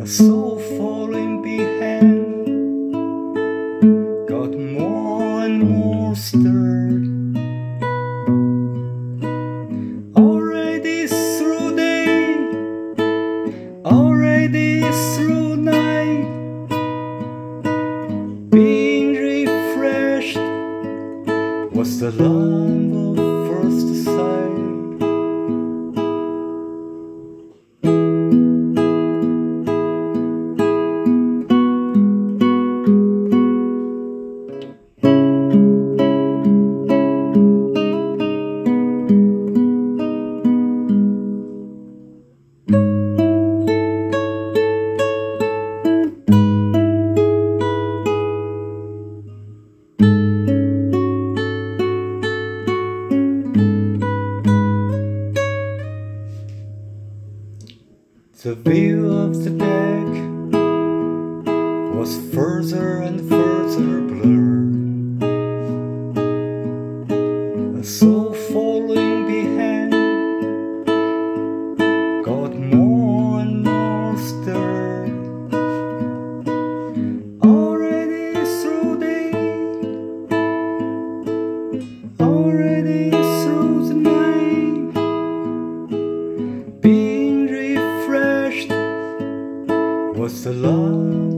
soul falling behind got more and more stirred. Already through day, already through night, being refreshed was the love of first sight. The view of the deck was further and further blurred. A soul falling behind got more and more stirred. Already through day, already through the night, being refreshed was the love